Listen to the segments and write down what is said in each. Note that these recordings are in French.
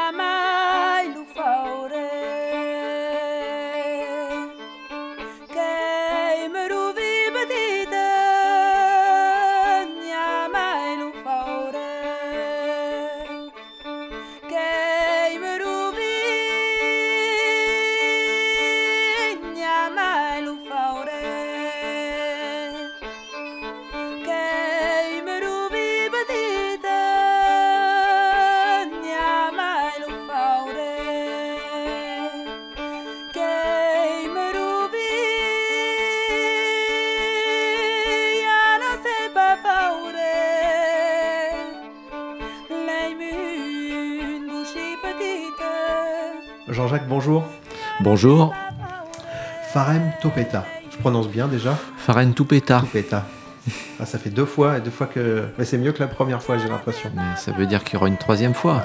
Jean-Jacques, bonjour. Bonjour. Farem Topeta. Je prononce bien déjà? Farem Topeta. Topeta. Ah, ça fait deux fois que... Mais c'est mieux que la première fois, j'ai l'impression. Mais ça veut dire qu'il y aura une troisième fois.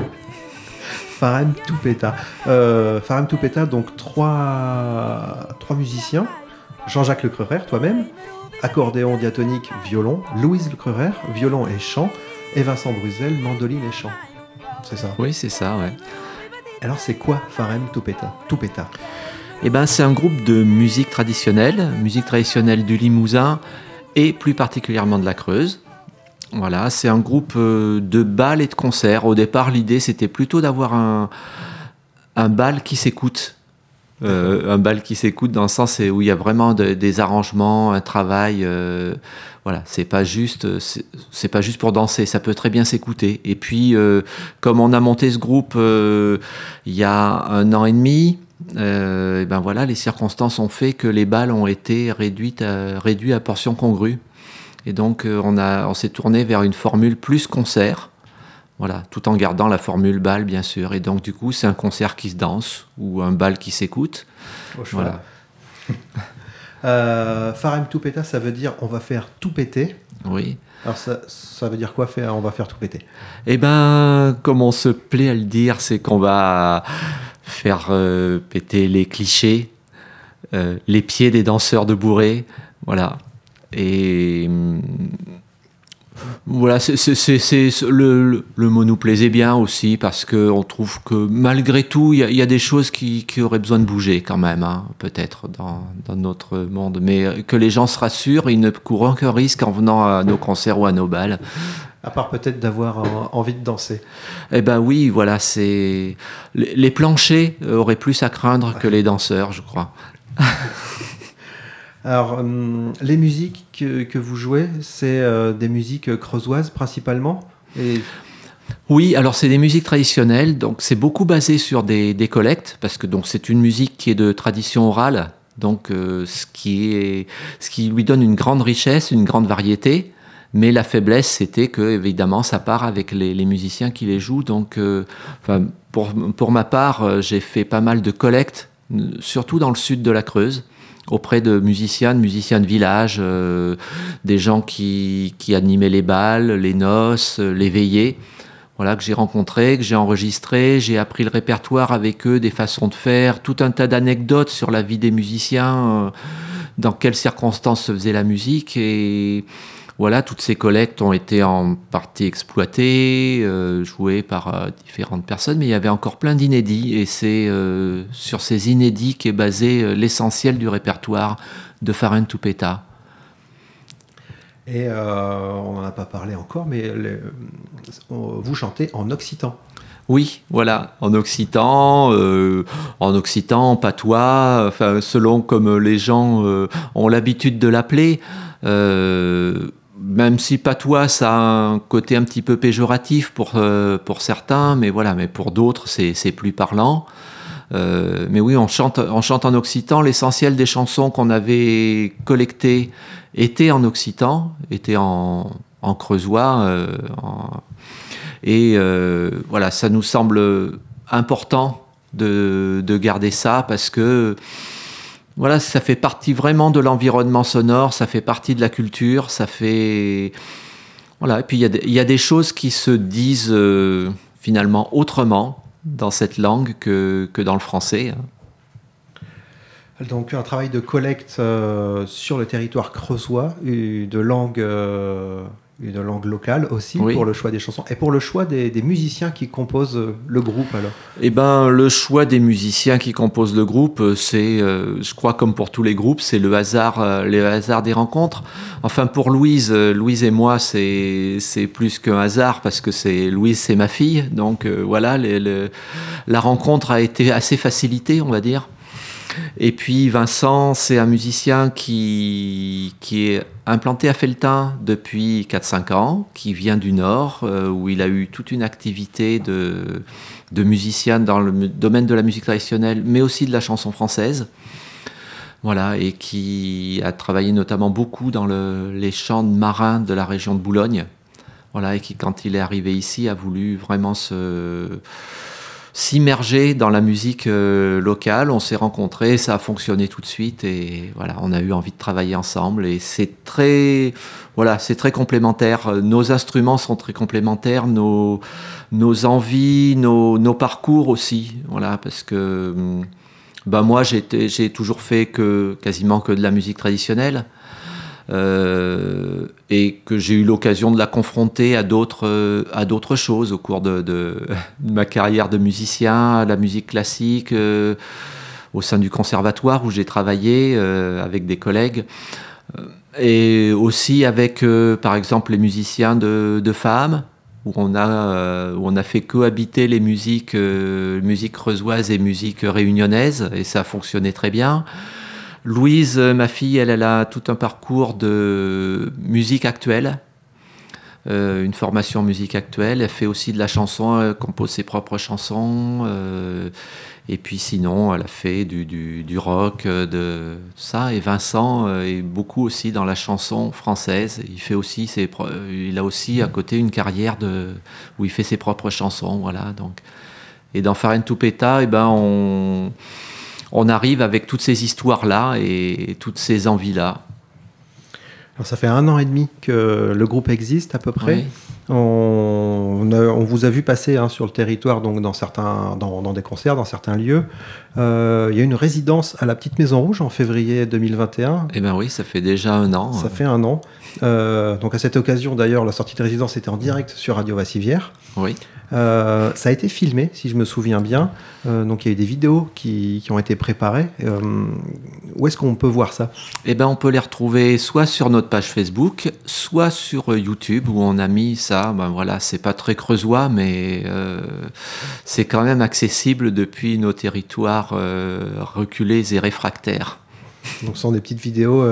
Farem Topeta. Farem Topeta, donc trois musiciens. Jean-Jacques Lecrerer, toi-même. Accordéon diatonique, violon. Louise Lecrerer, violon et chant. Et Vincent Bruzel, mandoline et chant. C'est ça? Oui, c'est ça, ouais. Alors, c'est quoi Farem Topeta? Eh ben, c'est un groupe de musique traditionnelle du Limousin et plus particulièrement de la Creuse. Voilà, c'est un groupe de bals et de concerts. Au départ, l'idée, c'était plutôt d'avoir un bal qui s'écoute. Un bal qui s'écoute dans le sens où il y a vraiment des arrangements, un travail. Voilà, c'est pas juste pour danser, ça peut très bien s'écouter. Et puis, comme on a monté ce groupe il y a 1 an et demi, et ben voilà, les circonstances ont fait que les balles ont été réduits à portions congrues. Et donc, on s'est tourné vers une formule plus concert. Voilà, tout en gardant la formule bal, bien sûr. Et donc, du coup, c'est un concert qui se danse ou un bal qui s'écoute. Au choix. Voilà. Farem Topeta, ça veut dire on va faire tout péter. Oui. Alors, ça veut dire quoi faire? On va faire tout péter. Eh ben, comme on se plaît à le dire, c'est qu'on va faire péter les clichés, les pieds des danseurs de bourrée. Voilà. Et... Voilà, le mot nous plaisait bien aussi parce qu'on trouve que malgré tout, il y a des choses qui auraient besoin de bouger quand même, hein, peut-être dans notre monde. Mais que les gens se rassurent, ils ne courent aucun risque en venant à nos concerts ou à nos bals. À part peut-être d'avoir envie de danser. Eh ben oui, voilà, les planchers auraient plus à craindre que les danseurs, je crois. Alors, les musiques que vous jouez, c'est des musiques creusoises principalement Oui, alors c'est des musiques traditionnelles, donc c'est beaucoup basé sur des collectes, parce que donc c'est une musique qui est de tradition orale, donc ce qui lui donne une grande richesse, une grande variété, mais la faiblesse c'était que évidemment ça part avec les musiciens qui les jouent, donc pour ma part j'ai fait pas mal de collectes, surtout dans le sud de la Creuse, auprès de musiciens de village, des gens qui animaient les bals, les noces, les veillées, voilà, que j'ai rencontrés, que j'ai enregistrés, j'ai appris le répertoire avec eux, des façons de faire, tout un tas d'anecdotes sur la vie des musiciens, dans quelles circonstances se faisait la musique, et voilà, toutes ces collectes ont été en partie exploitées, jouées par différentes personnes, mais il y avait encore plein d'inédits, et c'est sur ces inédits qu'est basé l'essentiel du répertoire de Farem Topeta. Et on n'en a pas parlé encore, mais vous chantez en occitan. Oui, voilà, en occitan, en patois, enfin, selon comme les gens ont l'habitude de l'appeler. Même si patois, ça a un côté un petit peu péjoratif pour certains, mais voilà, mais pour d'autres, c'est plus parlant. Mais oui, on chante en occitan. L'essentiel des chansons qu'on avait collectées étaient en occitan, étaient en creusois. Et voilà, ça nous semble important de garder ça parce que voilà, ça fait partie vraiment de l'environnement sonore, ça fait partie de la culture, ça fait... Voilà, et puis il y a des choses qui se disent finalement autrement dans cette langue que dans le français. Donc un travail de collecte sur le territoire creusois, de langue une langue locale aussi Oui. pour le choix des chansons. Et pour le choix des musiciens qui composent le groupe, alors? Eh ben, le choix des musiciens qui composent le groupe, c'est, je crois, comme pour tous les groupes, c'est le hasard des rencontres. Enfin, pour Louise, Louise et moi, c'est plus qu'un hasard parce que Louise, c'est ma fille. Donc voilà, la rencontre a été assez facilitée, on va dire. Et puis Vincent, c'est un musicien qui est implanté à Felletin depuis 4-5 ans, qui vient du Nord, où il a eu toute une activité de musicien dans le domaine de la musique traditionnelle, mais aussi de la chanson française. Voilà, et qui a travaillé notamment beaucoup dans les chants marins de la région de Boulogne. Voilà, et qui, quand il est arrivé ici, a voulu vraiment s'immerger dans la musique locale. On s'est rencontrés, ça a fonctionné tout de suite et voilà, on a eu envie de travailler ensemble et c'est très complémentaire. Nos instruments sont très complémentaires, nos envies, nos parcours aussi. Voilà, parce que moi j'ai toujours fait quasiment que de la musique traditionnelle. Et que j'ai eu l'occasion de la confronter à d'autres choses au cours de ma carrière de musicien, à la musique classique, au sein du conservatoire où j'ai travaillé avec des collègues, et aussi avec, par exemple, les musiciens de femmes, où on a fait cohabiter les musiques creusoises et musiques réunionnaises, et ça a fonctionné très bien. Louise, ma fille, elle a tout un parcours de musique actuelle, une formation en musique actuelle. Elle fait aussi de la chanson, elle compose ses propres chansons. Et puis sinon, elle a fait du rock, de ça. Et Vincent est beaucoup aussi dans la chanson française. Il a aussi à côté une carrière où il fait ses propres chansons. Voilà, donc. Et dans Farine Toupeta, on arrive avec toutes ces histoires-là et toutes ces envies-là. Alors ça fait 1 an et demi que le groupe existe à peu près. Oui. On vous a vu passer sur le territoire, donc dans des concerts, dans certains lieux. Il y a une résidence à la Petite Maison Rouge en février 2021. Eh bien oui, ça fait déjà 1 an. Ça fait 1 an. Donc à cette occasion, d'ailleurs, la sortie de résidence était en direct sur Radio Vassivière. Oui. Ça a été filmé, si je me souviens bien. Donc il y a eu des vidéos qui ont été préparées. Où est-ce qu'on peut voir ça? Eh ben, on peut les retrouver soit sur notre page Facebook, soit sur YouTube où on a mis ça. Ben voilà, c'est pas très creusois, mais c'est quand même accessible depuis nos territoires reculés et réfractaires. Donc ce sont des petites vidéos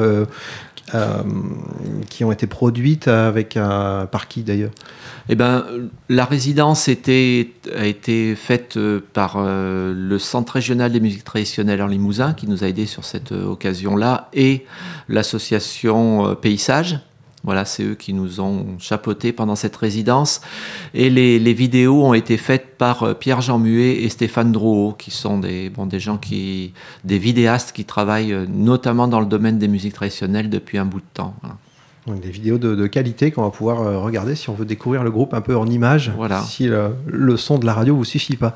qui ont été produites par qui d'ailleurs? Eh ben, la résidence a été faite par le Centre régional des musiques traditionnelles en Limousin, qui nous a aidés sur cette occasion-là, et l'association Paysage. Voilà, c'est eux qui nous ont chapeautés pendant cette résidence. Et les vidéos ont été faites par Pierre-Jean Muet et Stéphane Drouot, qui sont des vidéastes qui travaillent notamment dans le domaine des musiques traditionnelles depuis un bout de temps. Voilà. Donc des vidéos de qualité qu'on va pouvoir regarder si on veut découvrir le groupe un peu en images, voilà. Si le son de la radio vous suffit pas.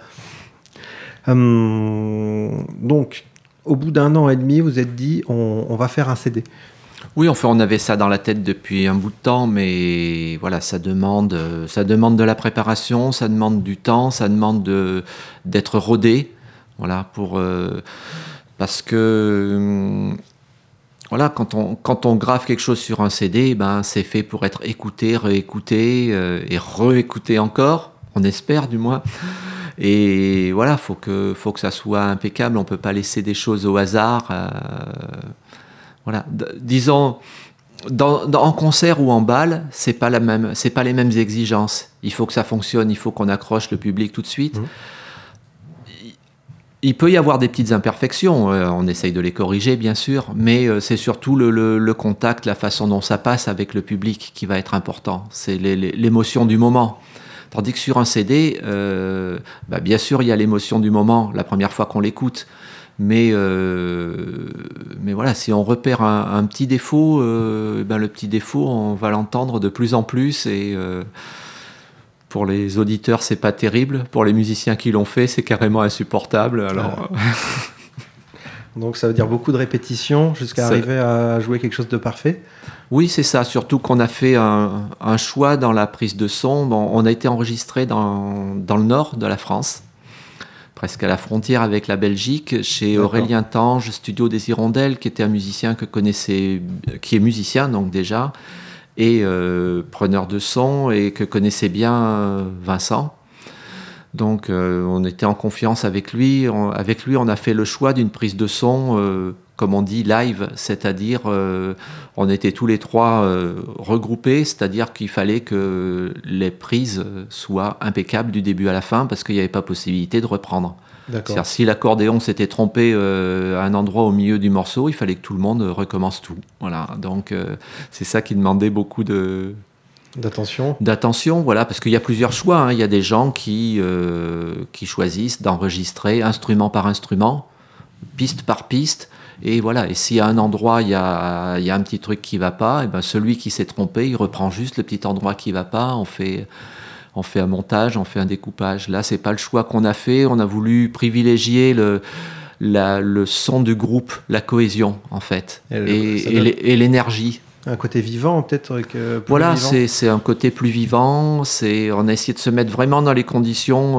Donc, au bout d'1 an et demi, vous êtes dit, on va faire un CD. Oui, enfin, on avait ça dans la tête depuis un bout de temps, mais voilà, ça demande de la préparation, ça demande du temps, ça demande d'être rodé, voilà, parce que voilà, quand on grave quelque chose sur un CD, c'est fait pour être écouté, réécouté et réécouté encore, on espère du moins. Et voilà, faut que ça soit impeccable, on peut pas laisser des choses au hasard. Voilà, disons, en concert ou en bal, c'est pas les mêmes exigences. Il faut que ça fonctionne, il faut qu'on accroche le public tout de suite. Il peut y avoir des petites imperfections, on essaye de les corriger bien sûr, mais c'est surtout le contact, la façon dont ça passe avec le public qui va être important. C'est l'émotion du moment. Tandis que sur un CD, bien sûr il y a l'émotion du moment la première fois qu'on l'écoute, mais voilà, si on repère un petit défaut, le petit défaut on va l'entendre de plus en plus et pour les auditeurs, c'est pas terrible. Pour les musiciens qui l'ont fait, c'est carrément insupportable. Alors... Donc ça veut dire beaucoup de répétitions jusqu'à arriver à jouer quelque chose de parfait. Oui, c'est ça. Surtout qu'on a fait un choix dans la prise de son. Bon, on a été enregistré dans le nord de la France, presque à la frontière avec la Belgique, chez Aurélien Tange, Studio des Hirondelles, qui était un musicien qui est musicien donc déjà, et preneur de son, et que connaissait bien Vincent. Donc on était en confiance avec lui. Avec lui, on a fait le choix d'une prise de son, comme on dit, live, c'est-à-dire on était tous les trois regroupés, c'est-à-dire qu'il fallait que les prises soient impeccables du début à la fin, parce qu'il n'y avait pas possibilité de reprendre. C'est-à-dire si l'accordéon s'était trompé à un endroit au milieu du morceau, il fallait que tout le monde recommence tout. Voilà. Donc c'est ça qui demandait beaucoup d'attention, voilà, parce qu'il y a plusieurs choix. Hein. Il y a des gens qui choisissent d'enregistrer instrument par instrument, piste par piste, et voilà. Et si à un endroit il y a un petit truc qui va pas, et ben celui qui s'est trompé, il reprend juste le petit endroit qui va pas. On fait un montage, on fait un découpage. Là, c'est pas le choix qu'on a fait. On a voulu privilégier le son du groupe, la cohésion en fait, et l'énergie. Un côté vivant, peut-être voilà, vivant. C'est un côté plus vivant. On a essayé de se mettre vraiment dans les conditions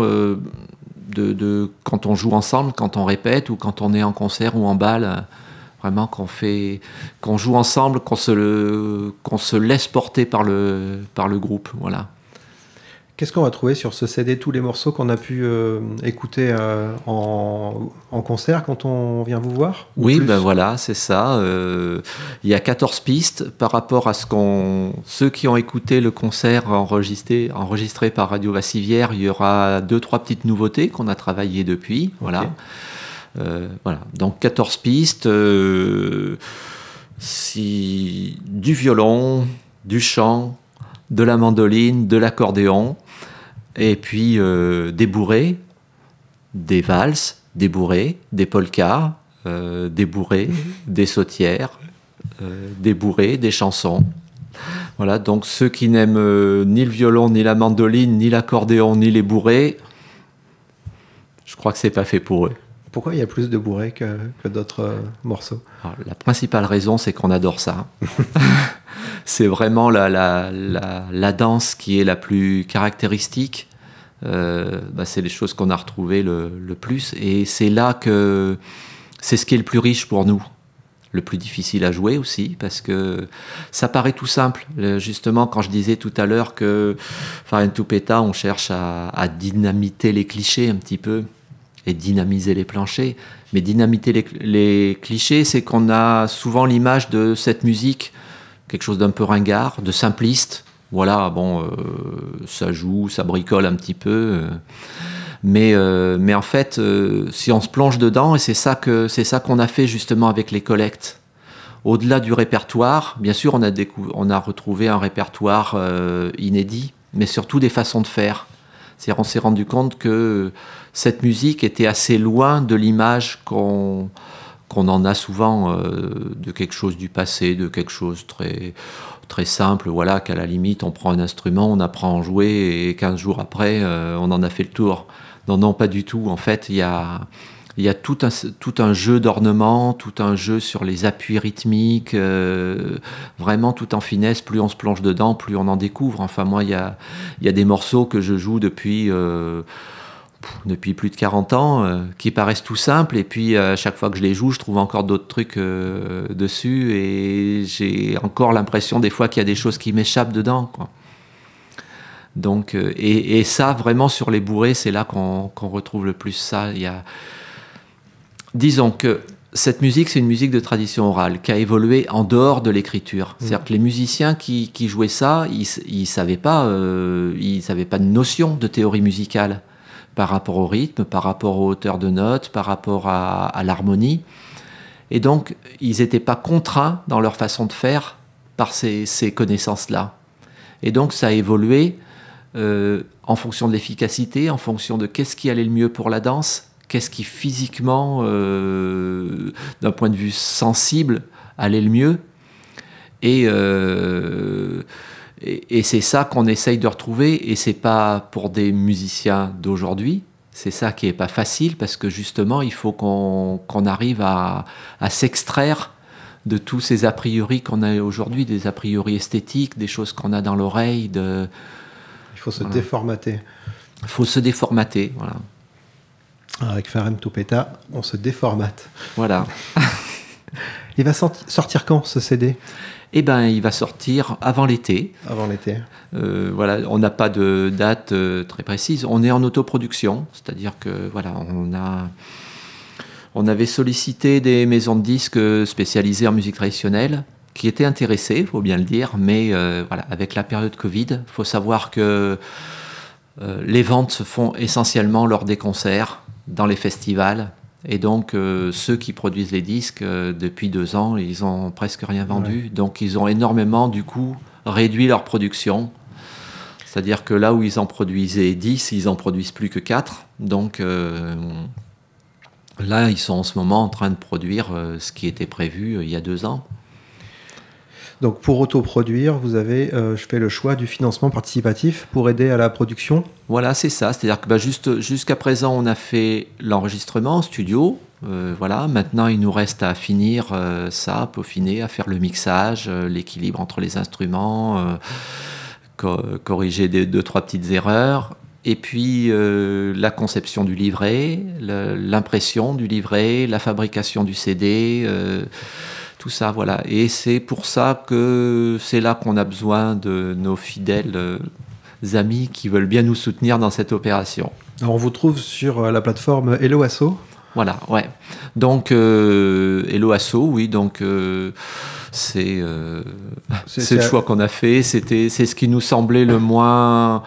de quand on joue ensemble, quand on répète ou quand on est en concert ou en bal. Vraiment qu'on joue ensemble, qu'on se laisse porter par le groupe. Voilà. Qu'est-ce qu'on va trouver sur ce CD, tous les morceaux qu'on a pu écouter en concert quand on vient vous voir? Oui, ben voilà, c'est ça. Il y a 14 pistes par rapport à ceux qui ont écouté le concert enregistré par Radio Vassivière. Il y aura 2-3 petites nouveautés qu'on a travaillées depuis. Voilà. Okay. Voilà. Donc 14 pistes, du violon, du chant, de la mandoline, de l'accordéon, et puis des bourrées, des valses, des bourrées, des polkas, des bourrées, des sautières, des bourrées, des chansons. Voilà, donc ceux qui n'aiment ni le violon, ni la mandoline, ni l'accordéon, ni les bourrées, je crois que c'est pas fait pour eux. Pourquoi il y a plus de bourrées que d'autres morceaux? Alors, la principale raison, c'est qu'on adore ça. C'est vraiment la danse qui est la plus caractéristique. C'est les choses qu'on a retrouvées le plus. Et c'est là que c'est ce qui est le plus riche pour nous. Le plus difficile à jouer aussi, parce que ça paraît tout simple. Justement, quand je disais tout à l'heure que Farem Toupeta, on cherche à dynamiter les clichés un petit peu, et dynamiser les planchers. Mais dynamiter les clichés, c'est qu'on a souvent l'image de cette musique, quelque chose d'un peu ringard, de simpliste. Voilà, bon, ça joue, ça bricole un petit peu. Mais en fait, si on se plonge dedans, et c'est ça qu'on a fait justement avec les collectes. Au-delà du répertoire, bien sûr, on a retrouvé un répertoire inédit, mais surtout des façons de faire. C'est-à-dire, on s'est rendu compte que cette musique était assez loin de l'image qu'on en a souvent de quelque chose du passé, de quelque chose très, très simple, voilà, qu'à la limite, on prend un instrument, on apprend à en jouer, et 15 jours après, on en a fait le tour. Non, pas du tout. En fait, il y a tout un jeu d'ornements, tout un jeu sur les appuis rythmiques, vraiment tout en finesse. Plus on se plonge dedans, plus on en découvre. Enfin, moi, il y a des morceaux que je joue depuis plus de 40 ans, qui paraissent tout simples, et puis à chaque fois que je les joue, je trouve encore d'autres trucs dessus, et j'ai encore l'impression des fois qu'il y a des choses qui m'échappent dedans, quoi. Donc, et ça, vraiment, sur les bourrées, c'est là qu'on retrouve le plus ça. Disons que cette musique, c'est une musique de tradition orale qui a évolué en dehors de l'écriture. C'est-à-dire que les musiciens qui jouaient ça, ils savaient pas de notion de théorie musicale par rapport au rythme, par rapport aux hauteurs de notes, par rapport à l'harmonie. Et donc, ils n'étaient pas contraints dans leur façon de faire par ces connaissances-là. Et donc, ça a évolué en fonction de l'efficacité, en fonction de qu'est-ce qui allait le mieux pour la danse, qu'est-ce qui physiquement, d'un point de vue sensible, allait le mieux. Et c'est ça qu'on essaye de retrouver, et c'est pas pour des musiciens d'aujourd'hui, C'est ça qui est pas facile parce que justement, il faut qu'on arrive à s'extraire de tous ces a priori qu'on a aujourd'hui, des a priori esthétiques, des choses qu'on a dans l'oreille. Il faut se déformater. Il faut se déformater, voilà. Avec Farem Toupeta, on se déformate. Voilà. Il va sortir quand, ce CD ? Eh ben, il va sortir avant l'été. Avant l'été. Voilà, on n'a pas de date très précise. On est en autoproduction, c'est-à-dire que voilà, on avait sollicité des maisons de disques spécialisées en musique traditionnelle qui étaient intéressées, il faut bien le dire, mais voilà, avec la période Covid, il faut savoir que les ventes se font essentiellement lors des concerts, dans les festivals. Et donc, ceux qui produisent les disques, depuis 2 ans, ils n'ont presque rien vendu. Ouais. Donc, ils ont énormément, du coup, réduit leur production. C'est-à-dire que là où ils en produisaient 10, ils n'en produisent plus que 4. Donc, là, ils sont en ce moment en train de produire ce qui était prévu il y a 2 ans. Donc, pour autoproduire, vous avez fait le choix du financement participatif pour aider à la production ? Voilà, c'est ça. C'est-à-dire que jusqu'à présent, on a fait l'enregistrement en studio. Voilà. Maintenant, il nous reste à finir ça, à peaufiner, à faire le mixage, l'équilibre entre les instruments, corriger 2-3 petites erreurs. Et puis, la conception du livret, l'impression du livret, la fabrication du CD... tout ça, voilà. Et c'est pour ça que c'est là qu'on a besoin de nos fidèles amis qui veulent bien nous soutenir dans cette opération. Alors on vous trouve sur la plateforme Hello Asso ? Voilà, ouais. Donc, Hello Asso, oui, donc c'est le choix qu'on a fait. C'est ce qui nous semblait le moins...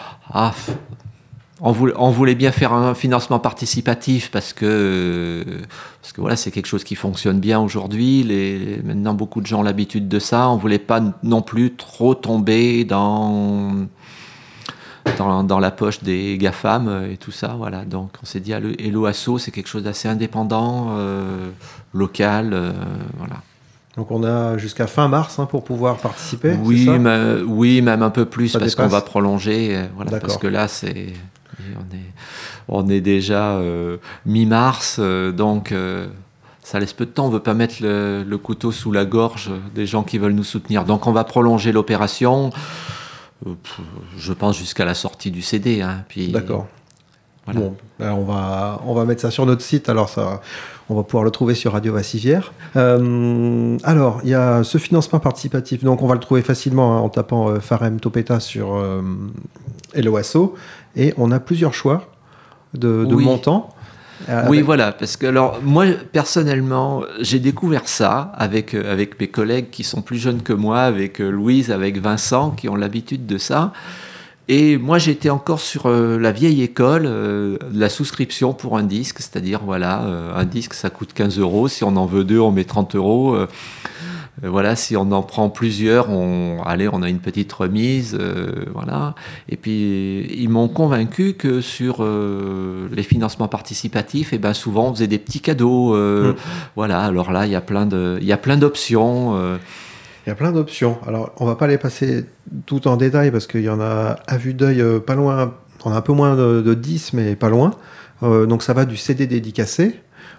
On voulait bien faire un financement participatif parce que voilà, c'est quelque chose qui fonctionne bien aujourd'hui. Maintenant, beaucoup de gens ont l'habitude de ça. On ne voulait pas non plus trop tomber dans la poche des GAFAM et tout ça. Voilà. Donc, on s'est dit, Hello Asso, c'est quelque chose d'assez indépendant, local. Voilà. Donc, on a jusqu'à fin mars pour pouvoir participer, oui, c'est ça ? Oui, même un peu plus, parce qu'on va prolonger. Voilà, parce que là, on est déjà mi-mars, donc ça laisse peu de temps. On ne veut pas mettre le couteau sous la gorge des gens qui veulent nous soutenir. Donc on va prolonger l'opération, je pense, jusqu'à la sortie du CD. Puis, d'accord. Voilà. Bon, on va mettre ça sur notre site, alors ça, on va pouvoir le trouver sur Radio Vassivière. Alors, il y a ce financement participatif, donc on va le trouver facilement en tapant Farem Toupeta sur Hello Asso, et on a plusieurs choix de montants. Oui, voilà, parce que alors moi personnellement, j'ai découvert ça avec mes collègues qui sont plus jeunes que moi, avec Louise, avec Vincent, qui ont l'habitude de ça. Et moi, j'étais encore sur la vieille école, la souscription pour un disque, c'est-à-dire, voilà, un disque, ça coûte 15 €. Si on en veut 2, on met 30 €. Voilà, si on en prend plusieurs, on a une petite remise, voilà. Et puis, ils m'ont convaincu que sur les financements participatifs, souvent, on faisait des petits cadeaux. Voilà, alors là, il y a plein d'options. Il y a plein d'options. Alors, on va pas les passer tout en détail parce qu'il y en a à vue d'œil pas loin. On a un peu moins de 10, mais pas loin. Donc, ça va du CD dédicacé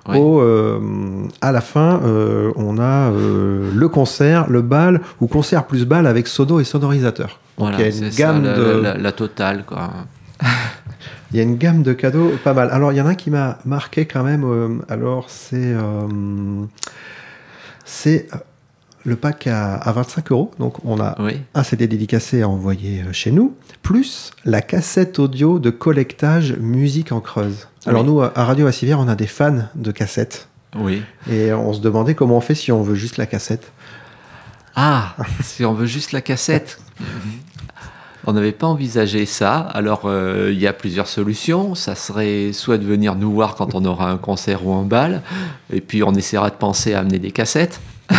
à la fin, on a le concert, le bal ou concert plus bal avec sono et sonorisateur. Donc, voilà, il y a une gamme la totale, quoi. Il y a une gamme de cadeaux pas mal. Alors, il y en a un qui m'a marqué quand même. Alors, c'est le pack à 25 €. Donc, on a un CD dédicacé à envoyer chez nous, plus la cassette audio de collectage musique en Creuse. Alors, nous, à Radio Vassivière, on a des fans de cassettes. Oui. Et on se demandait comment on fait si on veut juste la cassette. Ah, si on veut juste la cassette. On n'avait pas envisagé ça. Alors, il y a plusieurs solutions. Ça serait soit de venir nous voir quand on aura un concert ou un bal, et puis on essaiera de penser à amener des cassettes.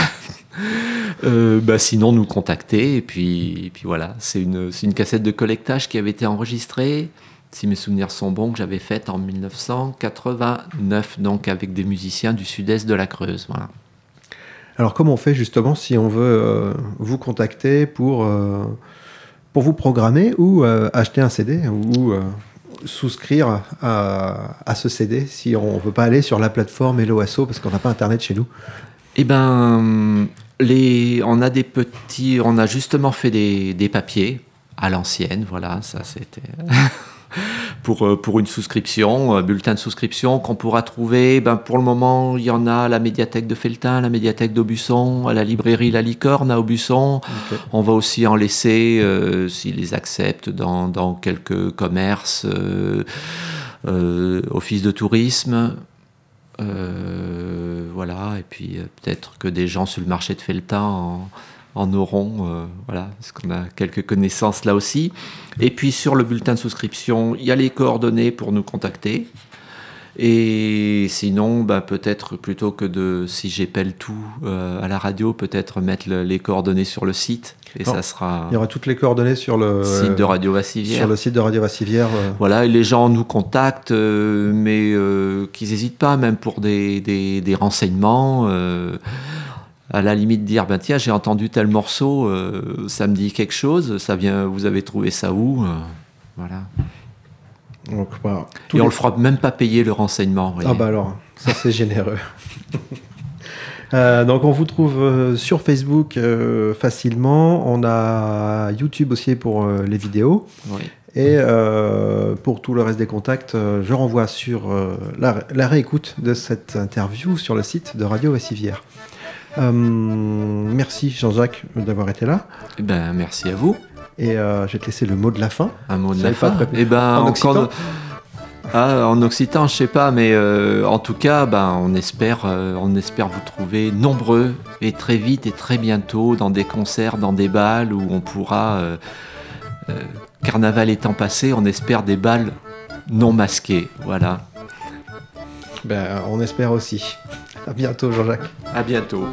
Sinon nous contacter et puis voilà, c'est une cassette de collectage qui avait été enregistrée, si mes souvenirs sont bons, que j'avais faite en 1989, donc avec des musiciens du sud-est de la Creuse. Voilà. Alors comment on fait justement si on veut vous contacter pour vous programmer ou acheter un CD ou souscrire à ce CD si on ne veut pas aller sur la plateforme Helloasso parce qu'on n'a pas Internet chez nous? Eh ben, on a justement fait des papiers à l'ancienne, voilà, ça c'était pour une souscription, un bulletin de souscription qu'on pourra trouver. Ben, pour le moment, il y en a à la médiathèque de Felletin, la médiathèque d'Aubusson, à la librairie La Licorne à Aubusson. Okay. On va aussi en laisser, s'ils les acceptent, dans quelques commerces, office de tourisme. Voilà, et puis peut-être que des gens sur le marché de Felletin en auront, voilà, parce qu'on a quelques connaissances là aussi. Et puis sur le bulletin de souscription, il y a les coordonnées pour nous contacter. Et sinon, ben, peut-être plutôt que si j'épelle tout à la radio, peut-être mettre les coordonnées sur le site. Et ça sera. Il y aura toutes les coordonnées sur le site de Radio Vassivière. Sur le site de Radio Vassivière. Voilà, et les gens nous contactent, mais qu'ils n'hésitent pas, même pour des renseignements. À la limite dire, ben tiens, j'ai entendu tel morceau, ça me dit quelque chose, vous avez trouvé ça où voilà. Donc, voilà. Et on le fera même pas payer le renseignement. Ah bah alors, ça c'est généreux. Donc on vous trouve sur Facebook facilement. On a YouTube aussi pour les vidéos. Oui. Et pour tout le reste des contacts, je renvoie sur la réécoute de cette interview sur le site de Radio Vassivière. Merci Jean-Jacques d'avoir été là. Ben, merci à vous. Et je vais te laisser le mot de la fin. Un mot de la fin. Et ben, en occitan. En occitan, je sais pas, mais en tout cas, ben, on espère vous trouver nombreux et très vite et très bientôt dans des concerts, dans des bals où on pourra, carnaval étant passé, on espère des bals non masqués. Voilà. Ben, on espère aussi. À bientôt, Jean-Jacques. À bientôt.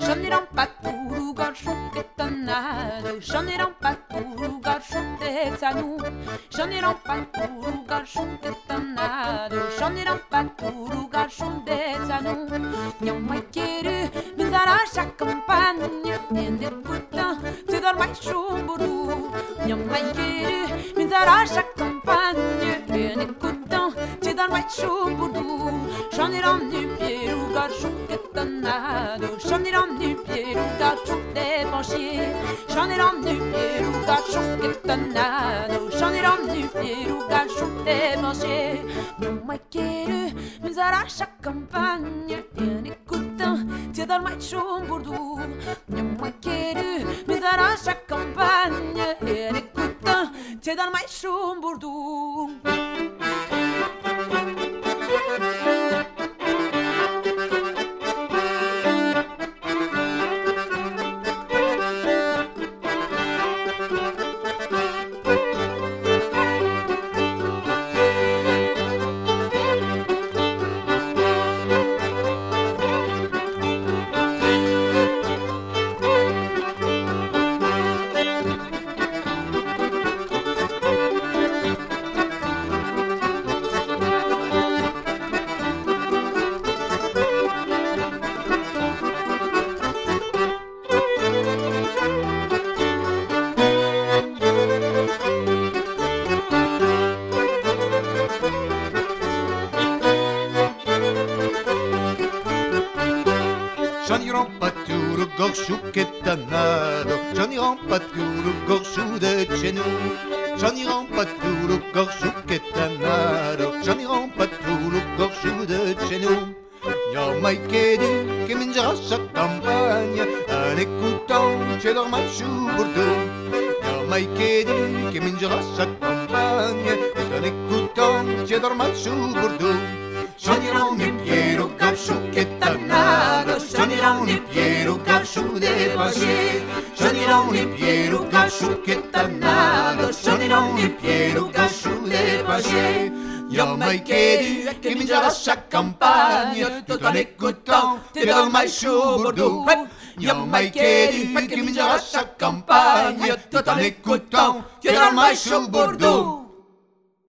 J'en ai l'emmené pied au garçon débranché. J'en ai l'emmené pied au garçon ketanado. J'en ai l'emmené pied au garçon débranché. Non mai quero pensar à chaque campagne en écoutant tiens dans le macho bourdou. Non mai quero pensar à chaque campagne en écoutant tiens dans le macho bourdou. Gorchou ketanado, j'en irai pas tout le gorchou de chez nous. J'en irai pas tout le gorchou ketanado, j'en irai pas tout le gorchou de chez nous. Y'a Maïkédu qui mangera sa campagne en écoutant chez leur machou Bordeaux. Y'a Maïkédu qui mangera sa campagne en écoutant chez leur machou Bordeaux. J'en irai pied au gorchou ketanado, j'en irai pied au gorchou dépassé. J'en irai pied au gorchou ketanado, j'en irai pied au gorchou dépassé. Y'a Maïkédu qui mangera sa campagne tout en écoutant t'es dans le maïchou Bordeaux. Y'a Maïkédu qui mangera sa campagne tout en écoutant t'es dans le maïchou Bordeaux.